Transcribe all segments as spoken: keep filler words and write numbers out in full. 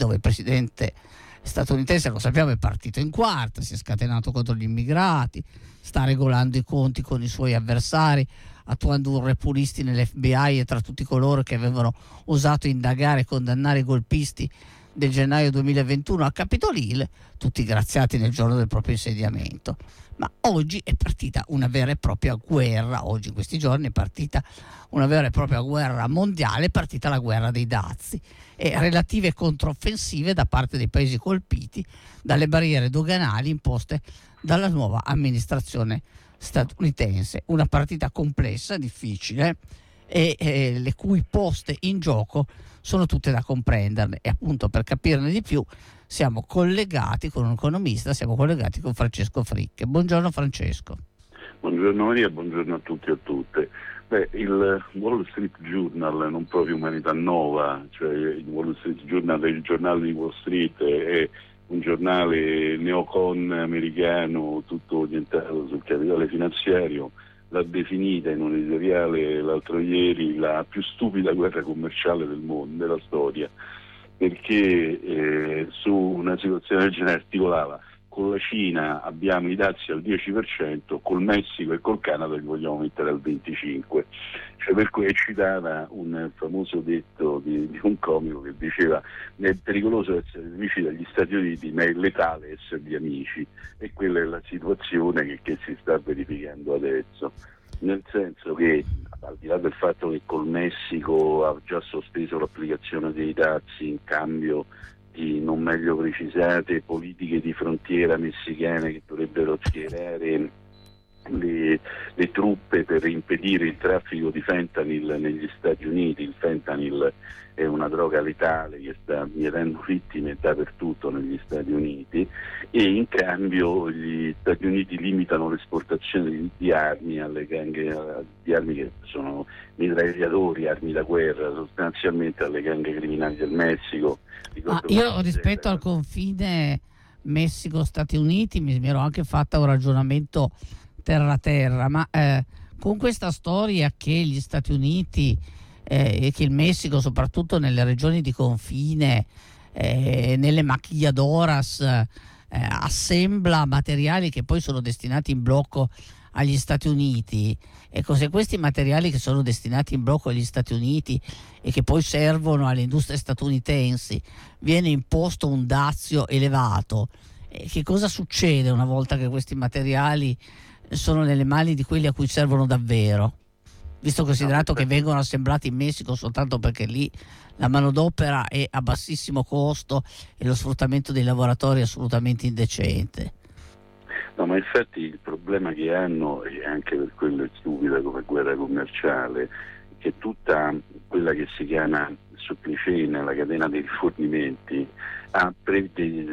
dove il presidente statunitense, lo sappiamo, è partito in quarta, si è scatenato contro gli immigrati, sta regolando i conti con i suoi avversari, attuando un re pulisti nell'F B I e tra tutti coloro che avevano osato indagare e condannare i golpisti del gennaio duemilaventuno a Capitol Hill, tutti graziati nel giorno del proprio insediamento. Ma oggi è partita una vera e propria guerra, oggi in questi giorni è partita una vera e propria guerra mondiale, è partita la guerra dei dazi e relative controffensive da parte dei paesi colpiti dalle barriere doganali imposte dalla nuova amministrazione statunitense. Una partita complessa, difficile e eh, le cui poste in gioco sono tutte da comprenderne, e appunto per capirne di più siamo collegati con un economista, siamo collegati con Francesco Fricche. Buongiorno Francesco. Buongiorno Maria, buongiorno a tutti e a tutte. Beh, il Wall Street Journal non proprio umanità nova, cioè il Wall Street Journal è il giornale di Wall Street, è un giornale neocon americano tutto orientato sul capitale finanziario, l'ha definita in un editoriale l'altro ieri la più stupida guerra commerciale del mondo, della storia, perché eh, su una situazione del genere articolava: con la Cina abbiamo i dazi al dieci per cento, col Messico e col Canada li vogliamo mettere al venticinque per cento. Cioè, per cui citava un famoso detto di, di un comico che diceva: è pericoloso essere nemici degli Stati Uniti, ma è letale essergli amici. E quella è la situazione che, che si sta verificando adesso. Nel senso che, al di là del fatto che col Messico ha già sospeso l'applicazione dei dazi in cambio di non meglio precisate politiche di frontiera messicane che dovrebbero schierare le, le truppe per impedire il traffico di fentanyl negli Stati Uniti. Il fentanyl è una droga letale che sta mietendo vittime dappertutto negli Stati Uniti, e in cambio gli Stati Uniti limitano l'esportazione di, di armi alle ganghe, di armi che sono mitragliatori, armi da guerra, sostanzialmente alle ganghe criminali del Messico. Ah, io rispetto al confine Messico-Stati Uniti mi, mi ero anche fatta un ragionamento terra-terra, ma eh, con questa storia che gli Stati Uniti eh, e che il Messico, soprattutto nelle regioni di confine, eh, nelle maquiladoras, eh, assembla materiali che poi sono destinati in blocco agli Stati Uniti, ecco, se questi materiali che sono destinati in blocco agli Stati Uniti e che poi servono alle industrie statunitensi viene imposto un dazio elevato, eh, che cosa succede una volta che questi materiali sono nelle mani di quelli a cui servono davvero, visto considerato che vengono assemblati in Messico soltanto perché lì la manodopera è a bassissimo costo e lo sfruttamento dei lavoratori è assolutamente indecente? No, ma infatti il problema che hanno, e anche per quello è stupida come guerra commerciale, che tutta quella che si chiama supply chain, la catena dei rifornimenti ha pre-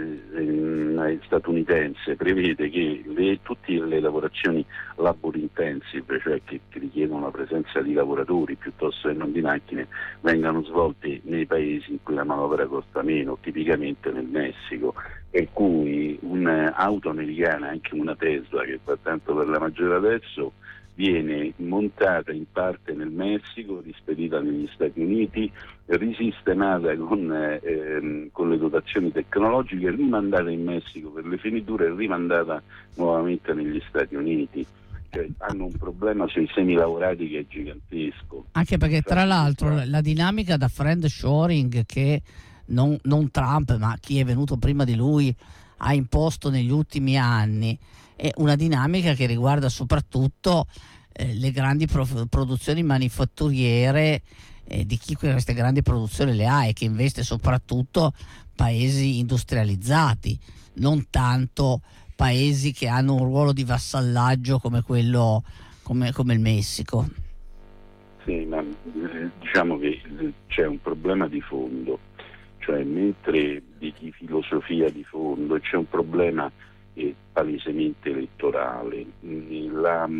eh, statunitense prevede che le, tutte le lavorazioni labor intensive, cioè che, che richiedono la presenza di lavoratori piuttosto che non di macchine, vengano svolte nei paesi in cui la manodopera costa meno, tipicamente nel Messico. Per cui un'auto americana, anche una Tesla che fa tanto per la maggiore adesso, viene montata in parte nel Messico, rispedita negli Stati Uniti, risistemata con, eh, con le dotazioni tecnologiche, rimandata in Messico per le finiture e rimandata nuovamente negli Stati Uniti. Cioè, hanno un problema sui semilavorati che è gigantesco. Anche perché tra l'altro la, la dinamica da friendshoring che non, non Trump ma chi è venuto prima di lui ha imposto negli ultimi anni è una dinamica che riguarda soprattutto eh, le grandi pro- produzioni manifatturiere eh, di chi queste grandi produzioni le ha e che investe soprattutto paesi industrializzati, non tanto paesi che hanno un ruolo di vassallaggio come quello come, come il Messico. Sì, ma eh, diciamo che c'è un problema di fondo, cioè mentre di, di filosofia di fondo c'è un problema eh, palesemente elettorale. La,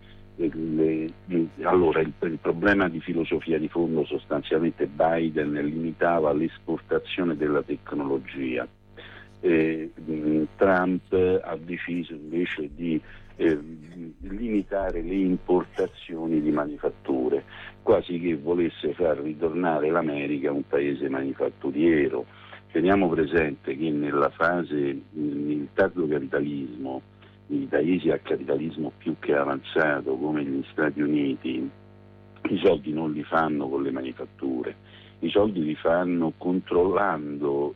le, allora il, il problema di filosofia di fondo sostanzialmente Biden limitava l'esportazione della tecnologia. Eh, Trump ha deciso invece di eh, limitare le importazioni di manifatture, quasi che volesse far ritornare l'America un paese manifatturiero. Teniamo presente che nella fase, nel tardo capitalismo, nei paesi a capitalismo più che avanzato come gli Stati Uniti, i soldi non li fanno con le manifatture, i soldi li fanno controllando,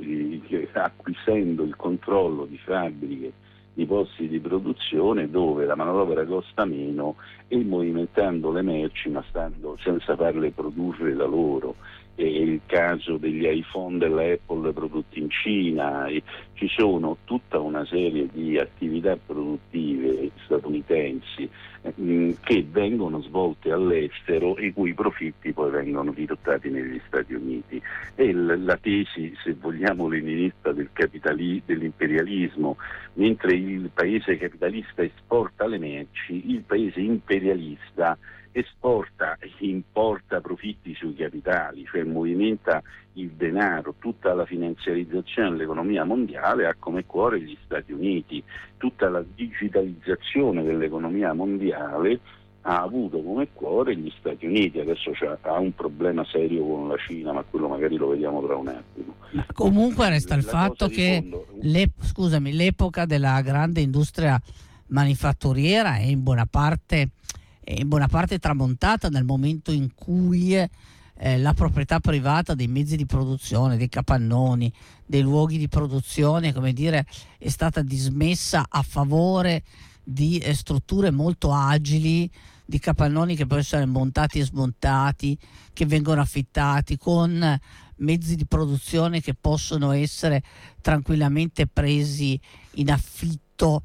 acquisendo il controllo di fabbriche, di posti di produzione dove la manodopera costa meno e movimentando le merci ma stando senza farle produrre da loro. È il caso degli iPhone della Apple prodotti in Cina, e ci sono tutta una serie di attività produttive statunitensi eh, che vengono svolte all'estero e i cui profitti poi vengono dirottati negli Stati Uniti. E l- la tesi, se vogliamo, leninista del capitali- dell'imperialismo, mentre il paese capitalista esporta le merci, il paese imperialista esporta e importa profitti sui capitali, cioè movimenta il denaro. Tutta la finanziarizzazione dell'economia mondiale ha come cuore gli Stati Uniti, tutta la digitalizzazione dell'economia mondiale ha avuto come cuore gli Stati Uniti. Adesso ha un problema serio con la Cina, ma quello magari lo vediamo tra un attimo. Ma comunque resta il La fatto che fondo... le, scusami, l'epoca della grande industria manifatturiera è in buona parte è in buona parte tramontata nel momento in cui eh, la proprietà privata dei mezzi di produzione, dei capannoni, dei luoghi di produzione, come dire, è stata dismessa a favore di eh, strutture molto agili, di capannoni che possono essere montati e smontati, che vengono affittati, con mezzi di produzione che possono essere tranquillamente presi in affitto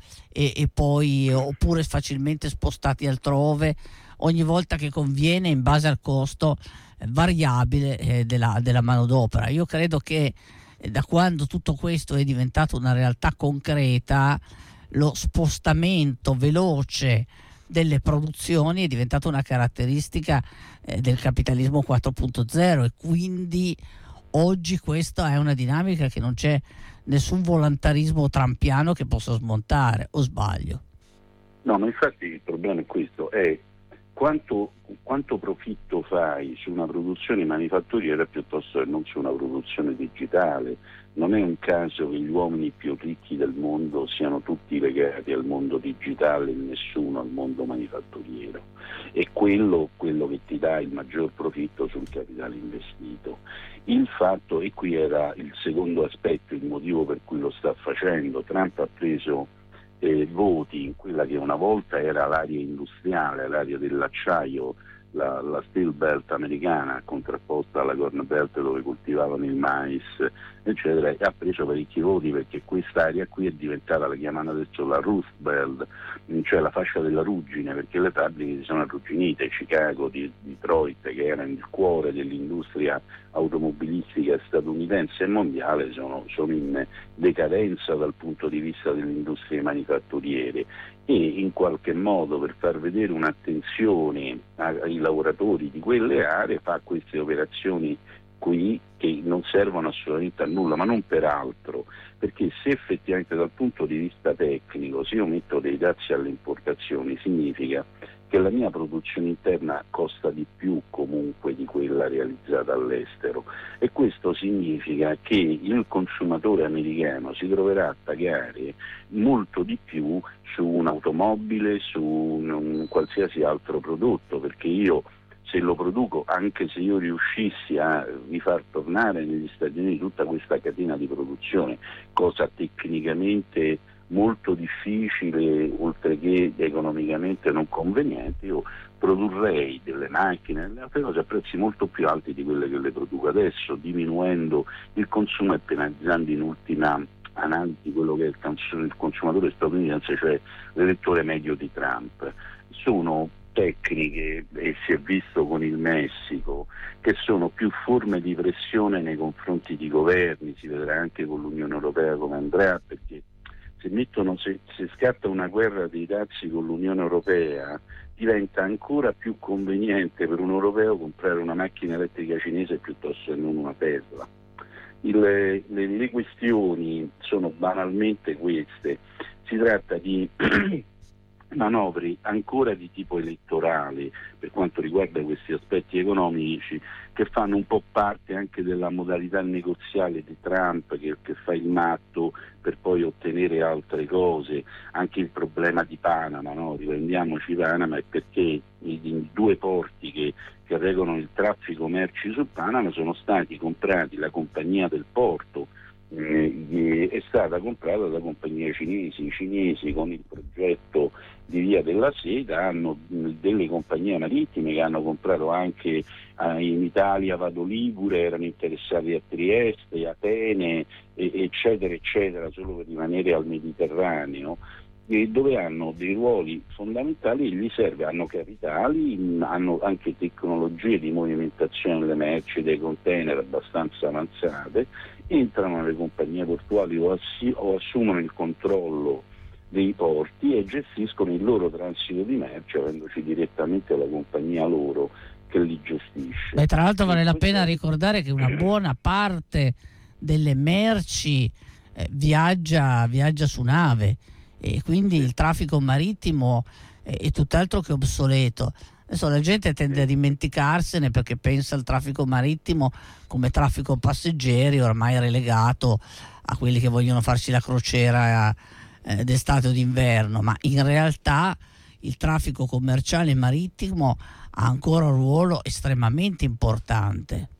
e, e poi oppure facilmente spostati altrove ogni volta che conviene, in base al costo eh, variabile eh, della, della manodopera. Io credo che eh, da quando tutto questo è diventato una realtà concreta, lo spostamento veloce delle produzioni è diventata una caratteristica eh, del capitalismo quattro punto zero, e quindi oggi questa è una dinamica che non c'è nessun volontarismo trampiano che possa smontare, o sbaglio? No, ma infatti il problema è questo, è quanto, quanto profitto fai su una produzione manifatturiera piuttosto che non su una produzione digitale. Non è un caso che gli uomini più ricchi del mondo siano tutti legati al mondo digitale e nessuno al mondo manifatturiero. È quello, quello che ti dà il maggior profitto sul capitale investito. Il fatto, e qui era il secondo aspetto, il motivo per cui lo sta facendo, Trump ha preso eh, voti in quella che una volta era l'area industriale, l'area dell'acciaio, la, la Steel Belt americana contrapposta alla Corn Belt dove coltivavano il mais, eccetera, e ha preso parecchi voti perché quest'area qui è diventata, la chiamano adesso la Rust Belt, cioè la fascia della ruggine, perché le fabbriche si sono arrugginite. Chicago, di Detroit, che era il cuore dell'industria automobilistica statunitense e mondiale, sono, sono in decadenza dal punto di vista delle industrie manifatturiere, e in qualche modo, per far vedere un'attenzione ai lavoratori di quelle aree, fa queste operazioni qui che non servono assolutamente a nulla, ma non per altro, perché se effettivamente dal punto di vista tecnico, se io metto dei dazi alle importazioni, significa che la mia produzione interna costa di più comunque di quella realizzata all'estero, e questo significa che il consumatore americano si troverà a pagare molto di più su un'automobile, su un, un qualsiasi altro prodotto, perché io, se lo produco, anche se io riuscissi a rifar tornare negli Stati Uniti tutta questa catena di produzione, cosa tecnicamente molto difficile, oltre che economicamente non conveniente, io produrrei delle macchine, altre cose a prezzi molto più alti di quelle che le produco adesso, diminuendo il consumo e penalizzando in ultima analisi quello che è il consumatore statunitense, cioè l'elettore medio di Trump. Sono tecniche, e si è visto con il Messico, che sono più forme di pressione nei confronti di governi, si vedrà anche con l'Unione Europea come andrà, perché se, mettono, se, se scatta una guerra dei dazi con l'Unione Europea, diventa ancora più conveniente per un europeo comprare una macchina elettrica cinese piuttosto che non una Tesla. Il, le, le questioni sono banalmente queste: si tratta di manovre ancora di tipo elettorale per quanto riguarda questi aspetti economici, che fanno un po' parte anche della modalità negoziale di Trump che, che fa il matto per poi ottenere altre cose. Anche il problema di Panama, no? Riprendiamoci Panama, è perché i, i due porti che, che regolano il traffico merci su Panama sono stati comprati, la compagnia del porto eh, è stata comprata da compagnie cinesi. I cinesi con il progetto di Via della Seta hanno delle compagnie marittime che hanno comprato anche eh, in Italia Vado Ligure, erano interessati a Trieste, Atene, e, eccetera eccetera, solo per rimanere al Mediterraneo, e dove hanno dei ruoli fondamentali e gli serve, hanno capitali, hanno anche tecnologie di movimentazione delle merci, dei container abbastanza avanzate, entrano nelle compagnie portuali o, assi, o assumono il controllo dei porti e gestiscono il loro transito di merci, avendoci direttamente la compagnia loro che li gestisce. Beh, tra l'altro vale la pena ricordare che una buona parte delle merci eh, viaggia, viaggia su nave, e quindi il traffico marittimo è, è tutt'altro che obsoleto. Adesso la gente tende a dimenticarsene perché pensa al traffico marittimo come traffico passeggeri, ormai relegato a quelli che vogliono farsi la crociera eh, d'estate o d'inverno, ma in realtà il traffico commerciale marittimo ha ancora un ruolo estremamente importante.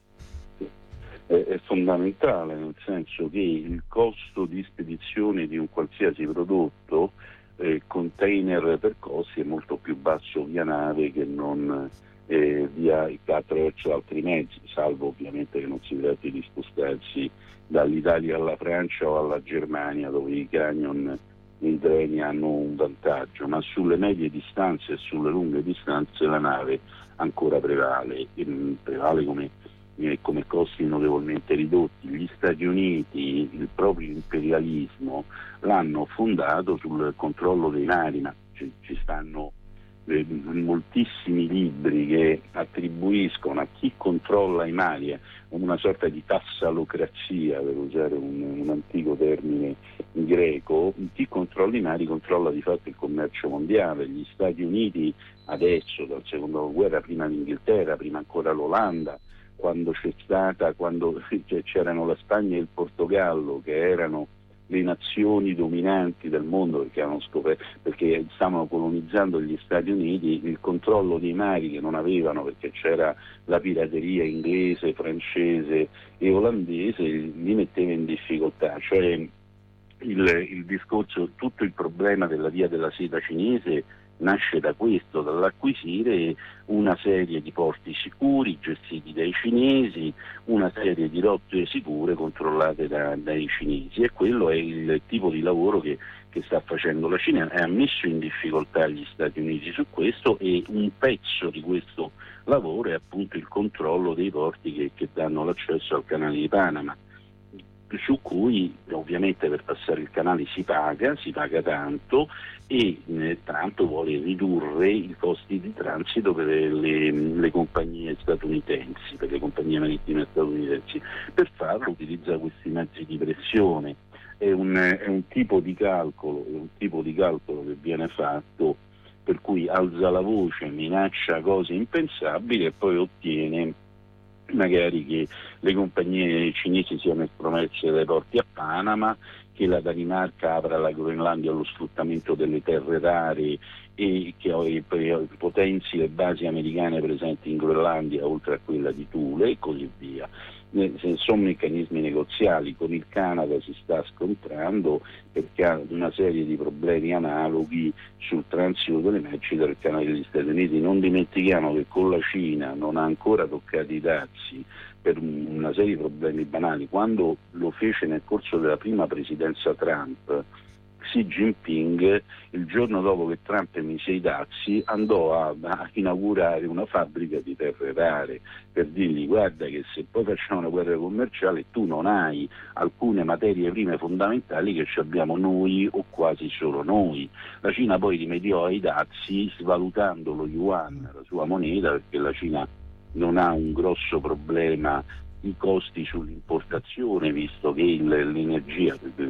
È, è fondamentale, nel senso che il costo di spedizione di un qualsiasi prodotto, eh, container per costi, è molto più basso via nave che non eh, via attraverso altri mezzi, salvo ovviamente che non si tratti di spostarsi dall'Italia alla Francia o alla Germania, dove i camion e i treni hanno un vantaggio, ma sulle medie distanze e sulle lunghe distanze la nave ancora prevale, e prevale come, eh, come costi notevolmente ridotti. Gli Stati Uniti, il proprio imperialismo, l'hanno fondato sul controllo dei mari, ma ci, ci stanno eh, moltissimi libri che attribuiscono a chi controlla i mari una sorta di tassalocrazia, per usare un, un antico termine greco. Chi controlla i mari controlla di fatto il commercio mondiale. Gli Stati Uniti adesso, dal secondo dopoguerra, prima l'Inghilterra, prima ancora l'Olanda, quando c'è stata, quando c'erano la Spagna e il Portogallo, che erano le nazioni dominanti del mondo perché, hanno scoperto, perché stavano colonizzando gli Stati Uniti, il controllo dei mari che non avevano perché c'era la pirateria inglese, francese e olandese, li metteva in difficoltà. Cioè il, il discorso, tutto il problema della Via della Seta cinese nasce da questo, dall'acquisire una serie di porti sicuri gestiti dai cinesi, una serie di rotte sicure controllate da, dai cinesi, e quello è il tipo di lavoro che, che sta facendo la Cina, e ha messo in difficoltà gli Stati Uniti su questo, e un pezzo di questo lavoro è appunto il controllo dei porti che, che danno l'accesso al canale di Panama, su cui ovviamente per passare il canale si paga, si paga tanto, e eh, tanto vuole ridurre i costi di transito per le, le compagnie statunitensi, per le compagnie marittime statunitensi. Per farlo utilizza questi mezzi di pressione. È un, è un tipo di calcolo, è un tipo di calcolo che viene fatto per cui alza la voce, minaccia cose impensabili e poi ottiene magari che le compagnie cinesi siano estromesse dai porti a Panama, che la Danimarca apra la Groenlandia allo sfruttamento delle terre rare e che potenzi le basi americane presenti in Groenlandia oltre a quella di Thule e così via. Sono meccanismi negoziali. Con il Canada si sta scontrando perché ha una serie di problemi analoghi sul transito delle merci dal canale degli Stati Uniti. Non dimentichiamo che con la Cina non ha ancora toccato i dazi per una serie di problemi banali. Quando lo fece nel corso della prima presidenza Trump, Xi Jinping, il giorno dopo che Trump emise i dazi, andò a, a inaugurare una fabbrica di terre rare per dirgli: guarda che se poi facciamo una guerra commerciale tu non hai alcune materie prime fondamentali che ci abbiamo noi o quasi solo noi. La Cina poi rimediò ai dazi svalutando lo yuan, la sua moneta, perché la Cina non ha un grosso problema i costi sull'importazione, visto che il, l'energia per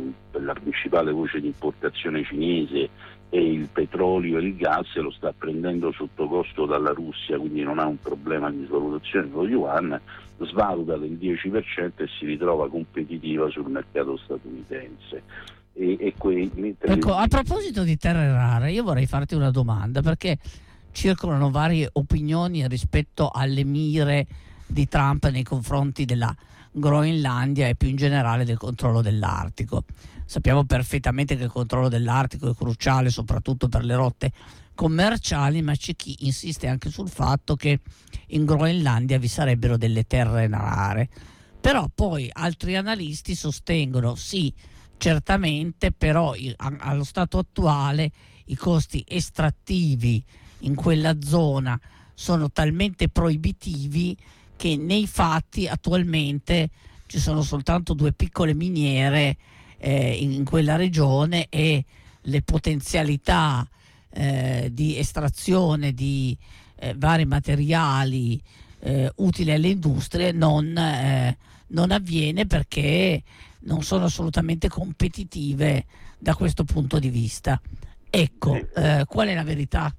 la principale voce di importazione cinese, e il petrolio e il gas lo sta prendendo sotto costo dalla Russia, quindi non ha un problema di svalutazione con lo yuan, svaluta del dieci per cento e si ritrova competitiva sul mercato statunitense. E, e que- ecco, a proposito di terre rare, io vorrei farti una domanda, perché circolano varie opinioni rispetto alle mire di Trump nei confronti della Groenlandia e più in generale del controllo dell'Artico. Sappiamo perfettamente che il controllo dell'Artico è cruciale soprattutto per le rotte commerciali, ma c'è chi insiste anche sul fatto che in Groenlandia vi sarebbero delle terre rare. Però poi altri analisti sostengono sì, certamente, però allo stato attuale i costi estrattivi in quella zona sono talmente proibitivi che nei fatti attualmente ci sono soltanto due piccole miniere eh, in quella regione e le potenzialità eh, di estrazione di eh, vari materiali eh, utili alle industrie non, eh, non avviene perché non sono assolutamente competitive da questo punto di vista. Ecco, eh, qual è la verità?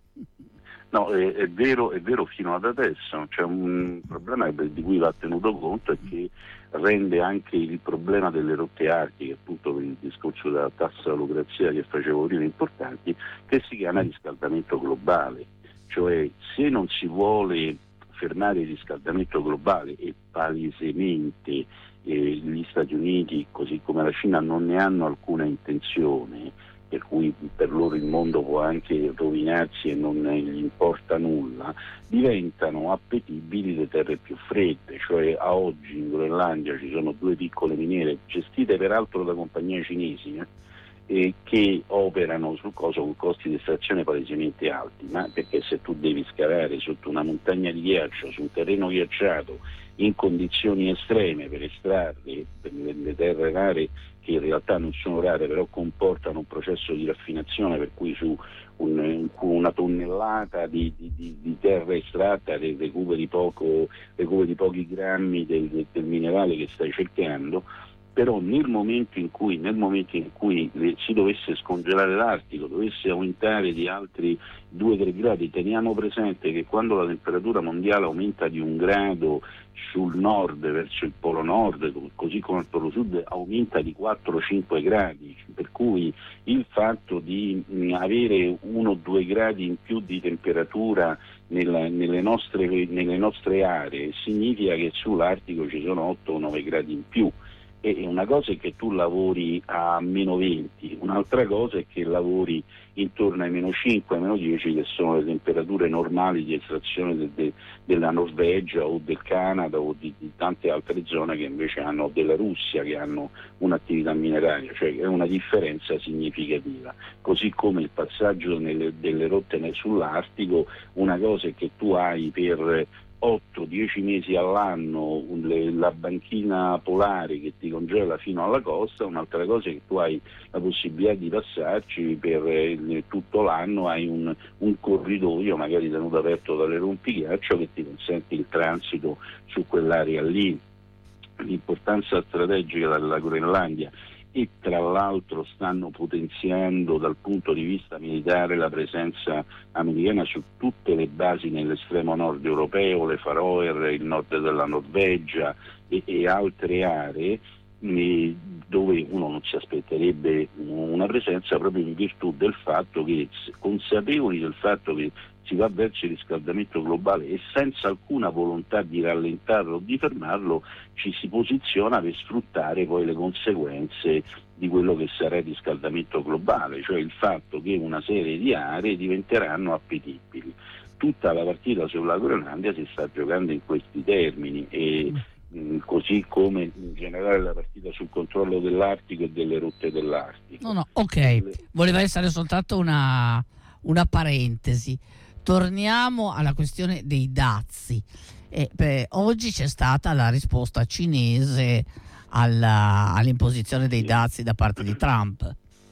No, è, è vero, è vero fino ad adesso. C'è un problema di cui va tenuto conto, è che rende anche il problema delle rotte artiche, appunto per il discorso della tassalocrazia che facevo prima importanti, che si chiama riscaldamento globale. Cioè, se non si vuole fermare il riscaldamento globale, e palesemente eh, gli Stati Uniti, così come la Cina, non ne hanno alcuna intenzione, per cui per loro il mondo può anche rovinarsi e non gli importa nulla, diventano appetibili le terre più fredde. Cioè, a oggi in Groenlandia ci sono due piccole miniere, gestite peraltro da compagnie cinesi, eh, e che operano sul coso con costi di estrazione palesemente alti, ma perché se tu devi scavare sotto una montagna di ghiaccio, su un terreno ghiacciato, in condizioni estreme, per estrarre le terre rare, che in realtà non sono rare, però comportano un processo di raffinazione per cui su un, una tonnellata di, di, di terra estratta recuperi, poco, recuperi pochi grammi del, del minerale che stai cercando. Però nel momento in cui, nel momento in cui si dovesse scongelare l'Artico, dovesse aumentare di altri due tre gradi, teniamo presente che quando la temperatura mondiale aumenta di un grado sul nord, verso il polo nord, così come il polo sud, aumenta di quattro cinque gradi, per cui il fatto di avere uno o due gradi in più di temperatura nella, nelle, nostre, nelle nostre aree significa che sull'Artico ci sono otto o nove gradi in più. E una cosa è che tu lavori a meno venti, un'altra cosa è che lavori intorno ai meno cinque, ai meno dieci, che sono le temperature normali di estrazione de, de, della Norvegia o del Canada o di, di tante altre zone che invece hanno, della Russia, che hanno un'attività mineraria. Cioè è una differenza significativa. Così come il passaggio nelle, delle rotte sull'Artico, una cosa è che tu hai per otto dieci mesi all'anno la banchina polare che ti congela fino alla costa, un'altra cosa è che tu hai la possibilità di passarci per eh, tutto l'anno, hai un, un corridoio magari tenuto aperto dalle rompighiaccio che ti consente il transito su quell'area lì. L'importanza strategica della Groenlandia, e tra l'altro stanno potenziando dal punto di vista militare la presenza americana su tutte le basi nell'estremo nord europeo, le Faroe, il nord della Norvegia e, e altre aree eh, dove uno non si aspetterebbe una presenza, proprio in virtù del fatto che, consapevoli del fatto che si va verso il riscaldamento globale e senza alcuna volontà di rallentarlo o di fermarlo, ci si posiziona per sfruttare poi le conseguenze di quello che sarà il riscaldamento globale, cioè il fatto che una serie di aree diventeranno appetibili. Tutta la partita sulla Groenlandia si sta giocando in questi termini, e mh, così come in generale la partita sul controllo dell'Artico e delle rotte dell'Artico. No, no, ok, voleva essere soltanto una, una parentesi. Torniamo alla questione dei dazi. Eh, beh, oggi c'è stata la risposta cinese alla, all'imposizione dei dazi da parte di Trump.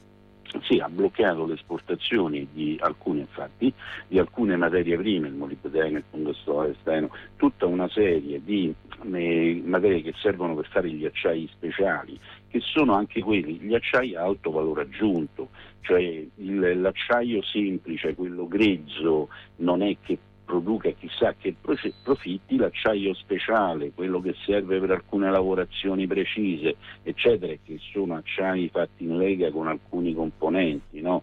sì, ha bloccato le esportazioni di alcune, infatti, di alcune materie prime, il molibdeno, il tungsteno, tutta una serie di eh, materie che servono per fare gli acciai speciali, che sono anche quelli, gli acciai a alto valore aggiunto, cioè il, l'acciaio semplice, quello grezzo, non è che produca chissà che profitti, l'acciaio speciale, quello che serve per alcune lavorazioni precise, eccetera, che sono acciai fatti in lega con alcuni componenti, no?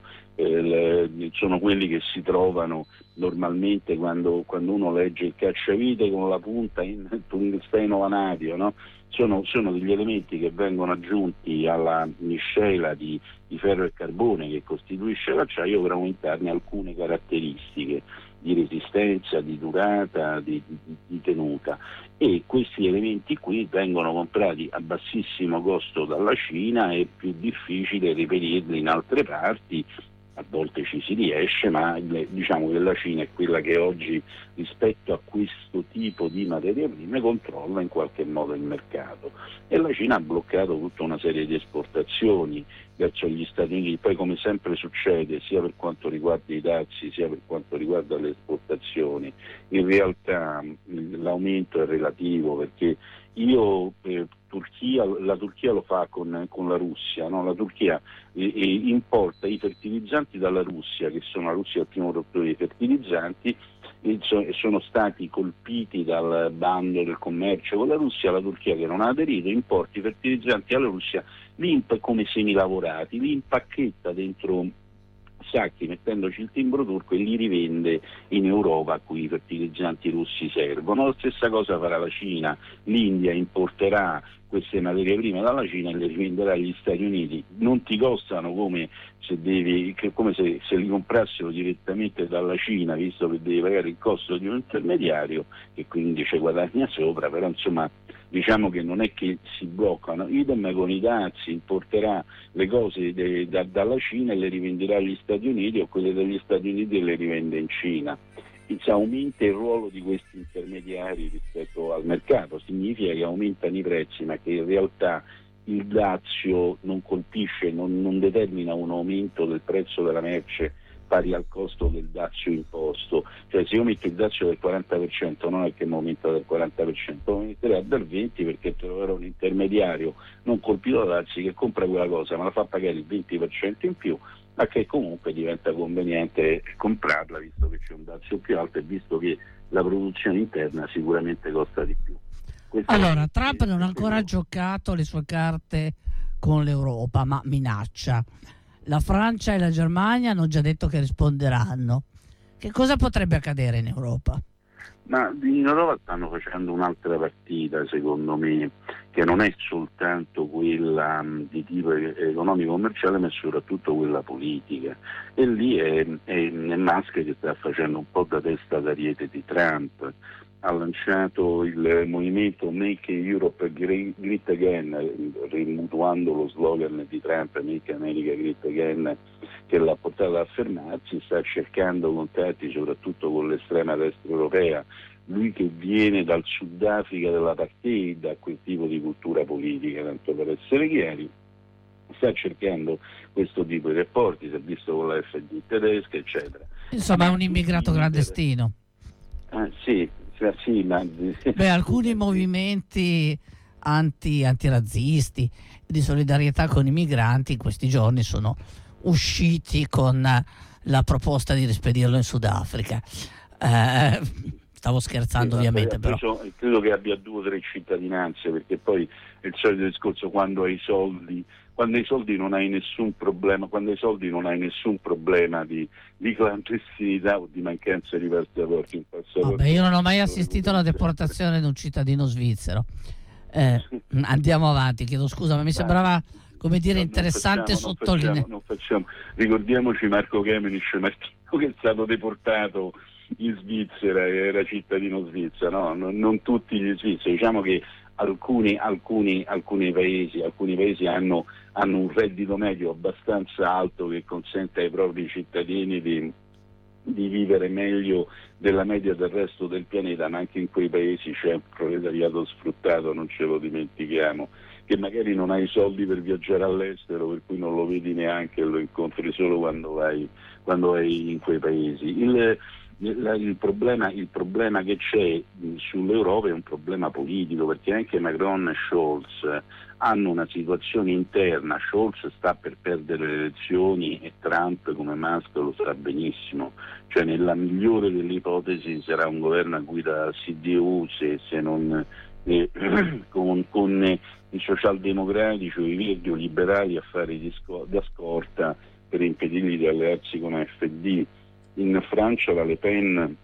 Eh, sono quelli che si trovano normalmente quando, quando uno legge il cacciavite con la punta in tungsteno vanadio, no? Sono, sono degli elementi che vengono aggiunti alla miscela di, di ferro e carbone che costituisce l'acciaio per aumentarne alcune caratteristiche di resistenza, di durata, di, di, di tenuta, e questi elementi qui vengono comprati a bassissimo costo dalla Cina, è più difficile reperirli in altre parti. A volte ci si riesce, ma diciamo che la Cina è quella che oggi rispetto a questo tipo di materie prime controlla in qualche modo il mercato, e la Cina ha bloccato tutta una serie di esportazioni verso gli Stati Uniti. Poi, come sempre succede, sia per quanto riguarda i dazi sia per quanto riguarda le esportazioni, in realtà l'aumento è relativo, perché io eh, Turchia, la Turchia lo fa con, con la Russia, no? La Turchia eh, importa i fertilizzanti dalla Russia, che sono la Russia il primo produttore di fertilizzanti, e so, sono stati colpiti dal bando del commercio con la Russia. La Turchia, che non ha aderito, importa i fertilizzanti alla Russia, li imp- come semilavorati, li impacchetta dentro sacchi mettendoci il timbro turco e li rivende in Europa, a cui i fertilizzanti russi servono. La stessa cosa farà la Cina, l'India importerà queste materie prime dalla Cina e le rivenderà agli Stati Uniti. Non ti costano come se, devi, come se, se li comprassero direttamente dalla Cina, visto che devi pagare il costo di un intermediario e quindi ci guadagna sopra, però insomma diciamo che non è che si bloccano. Idem con i dazi, importerà le cose de, da, dalla Cina e le rivenderà agli Stati Uniti, o quelle degli Stati Uniti e le rivende in Cina. Insomma, aumenta il ruolo di questi intermediari rispetto al mercato, significa che aumentano i prezzi, ma che in realtà il dazio non colpisce, non, non determina un aumento del prezzo della merce pari al costo del dazio imposto. Cioè, se io metto il dazio del quaranta per cento non è che mi aumenta del quaranta per cento, mi aumenterà del venti per cento, perché troverò un intermediario non colpito da dazi che compra quella cosa ma la fa pagare il venti per cento in più, ma che comunque diventa conveniente comprarla, visto che c'è un dazio più alto e visto che la produzione interna sicuramente costa di più. Questo allora, è, Trump è, non ha è ancora quello. giocato le sue carte con l'Europa, ma minaccia. La Francia e la Germania hanno già detto che risponderanno. Che cosa potrebbe accadere in Europa? Ma in Europa stanno facendo un'altra partita, secondo me, che non è soltanto quella mh, di tipo economico-commerciale, ma è soprattutto quella politica. E lì è, è, è Musk che sta facendo un po' da testa d'ariete di Trump. Ha lanciato il movimento Make Europe Great Again, rimutuando lo slogan di Trump, Make America Great Again, che l'ha portato a fermarsi. Sta cercando contatti soprattutto con l'estrema destra europea, lui che viene dal Sudafrica dell'apartheid, a quel tipo di cultura politica, tanto per essere chiari. Sta cercando questo tipo di rapporti, si è visto con la F D tedesca, eccetera. Insomma, è un immigrato clandestino. Ah, sì, sì, ma... Beh, alcuni movimenti anti, antirazzisti di solidarietà con i migranti in questi giorni sono usciti con la proposta di rispedirlo in Sudafrica. Eh, stavo scherzando, sì, ovviamente, però preso, credo che abbia due o tre cittadinanze, perché poi è il solito discorso: quando hai soldi, quando hai soldi non hai nessun problema, quando hai soldi non hai nessun problema di, di clandestinità o di mancanza di passaporti. Un passaporto. Vabbè, io non ho mai assistito alla deportazione di un cittadino svizzero. Eh, andiamo avanti, chiedo scusa, ma mi sembrava, come dire, interessante sottolineare. Non facciamo, ricordiamoci Marco Kemenisch Martino, che è stato deportato in Svizzera, era cittadino svizzero, no? non, non tutti gli svizzeri. Diciamo che alcuni, alcuni, alcuni paesi, alcuni paesi hanno, hanno un reddito medio abbastanza alto che consente ai propri cittadini di, di vivere meglio della media del resto del pianeta, ma anche in quei paesi c'è un proletariato sfruttato, non ce lo dimentichiamo, che magari non hai i soldi per viaggiare all'estero, per cui non lo vedi neanche, lo incontri solo quando vai, quando vai in quei paesi. Il, il, il, problema, il problema che c'è sull'Europa è un problema politico, perché anche Macron e Scholz hanno una situazione interna. Scholz sta per perdere le elezioni e Trump, come Musk, lo sa benissimo, cioè nella migliore delle ipotesi sarà un governo a guida C D U se, se non eh, con, con i socialdemocratici o i verdi o liberali a fare di, sco- da scorta per impedirgli di allearsi con A F D. In Francia la Le Pen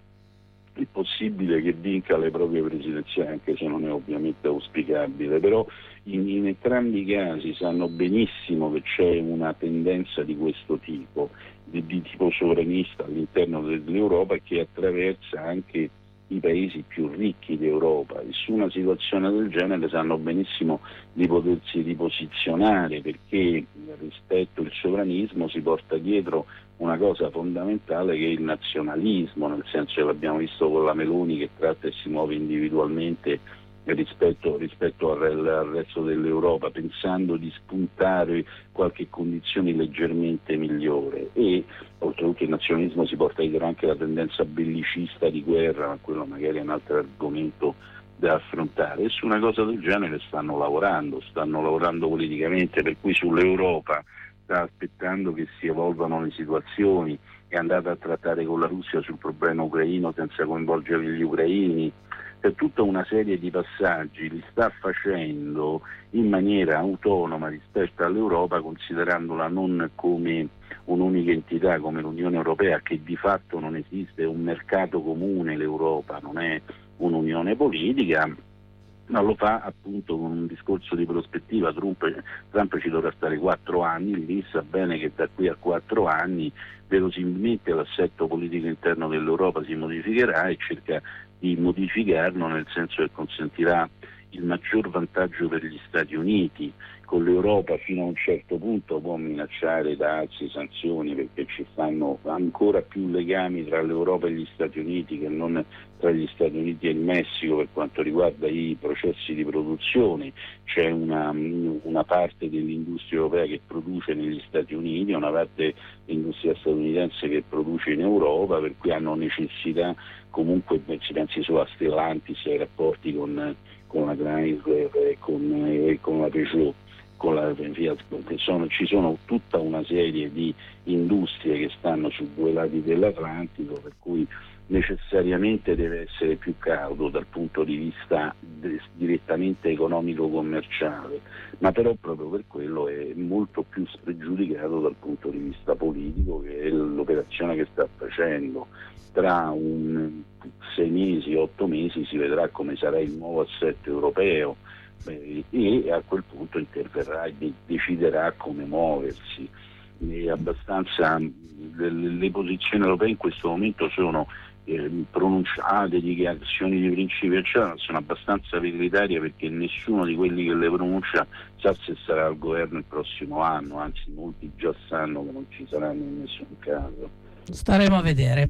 è possibile che vinca le proprie presidenziali, anche se non è ovviamente auspicabile, però in, in entrambi i casi sanno benissimo che c'è una tendenza di questo tipo, di, di tipo sovranista all'interno dell'Europa, che attraversa anche i paesi più ricchi d'Europa, e su una situazione del genere sanno benissimo di potersi riposizionare, perché rispetto al sovranismo si porta dietro una cosa fondamentale che è il nazionalismo, nel senso che l'abbiamo visto con la Meloni, che tratta e si muove individualmente rispetto, rispetto al, al resto dell'Europa, pensando di spuntare qualche condizione leggermente migliore, e oltretutto il nazionalismo si porta dietro anche la tendenza bellicista di guerra, ma quello magari è un altro argomento da affrontare, e su una cosa del genere stanno lavorando, stanno lavorando politicamente, per cui sull'Europa sta aspettando che si evolvano le situazioni, è andata a trattare con la Russia sul problema ucraino senza coinvolgere gli ucraini. Per tutta una serie di passaggi li sta facendo in maniera autonoma rispetto all'Europa, considerandola non come un'unica entità come l'Unione Europea, che di fatto non esiste, è un mercato comune l'Europa, non è un'unione politica, ma lo fa appunto con un discorso di prospettiva. Trump, Trump ci dovrà stare quattro anni, lì sa bene che da qui a quattro anni verosimilmente l'assetto politico interno dell'Europa si modificherà, e cerca di modificarlo nel senso che consentirà il maggior vantaggio per gli Stati Uniti. Con l'Europa fino a un certo punto può minacciare dazi, sanzioni, perché ci stanno ancora più legami tra l'Europa e gli Stati Uniti che non tra gli Stati Uniti e il Messico per quanto riguarda i processi di produzione. C'è una, una parte dell'industria europea che produce negli Stati Uniti, una parte dell'industria statunitense che produce in Europa, per cui hanno necessità comunque, si pensi solo a Stellantis, ai rapporti con, con la Chrysler e con, e con la Peugeot, con la Fiat, sono, ci sono tutta una serie di industrie che stanno su due lati dell'Atlantico, per cui necessariamente deve essere più cauto dal punto di vista direttamente economico-commerciale, ma però proprio per quello è molto più spregiudicato dal punto di vista politico, che è l'operazione che sta facendo. Tra un sei mesi, otto mesi si vedrà come sarà il nuovo assetto europeo, eh, e a quel punto interverrà e de- deciderà come muoversi. È abbastanza, le, le posizioni europee in questo momento sono eh, pronunciate, dichiarazioni di principio eccetera, sono abbastanza vetritarie, perché nessuno di quelli che le pronuncia sa se sarà al governo il prossimo anno, anzi molti già sanno che non ci saranno in nessun caso. Staremo a vedere.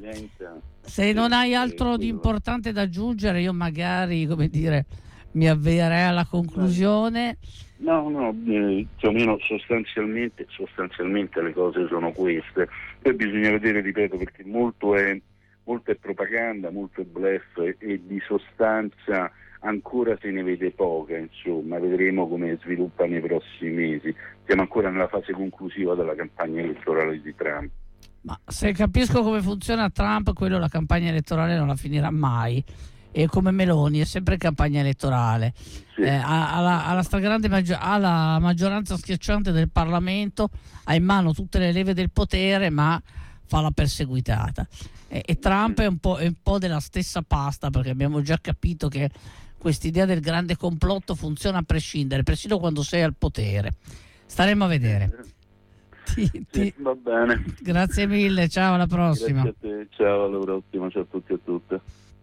Se non hai altro di importante da aggiungere, io magari, come dire, mi avvierei alla conclusione. No, no, eh, più o meno sostanzialmente, sostanzialmente le cose sono queste. Poi bisogna vedere, ripeto, perché molto è, molto è propaganda, molto è bluff, e, e di sostanza ancora se ne vede poca, insomma, vedremo come sviluppa nei prossimi mesi. Siamo ancora nella fase conclusiva della campagna elettorale di Trump. Ma se capisco come funziona Trump, quello la campagna elettorale non la finirà mai, e come Meloni è sempre campagna elettorale, sì. eh, ha, ha, la, ha la stragrande maggi- ha la maggioranza schiacciante del Parlamento, ha in mano tutte le leve del potere, ma fa la perseguitata, e, e Trump è un po', è un po' della stessa pasta, perché abbiamo già capito che quest'idea del grande complotto funziona a prescindere, persino quando sei al potere. Staremo a vedere. Ti, ti... Sì, va bene. Grazie mille, ciao, alla prossima. Grazie a te, ciao, alla prossima, ciao a tutti e a tutte.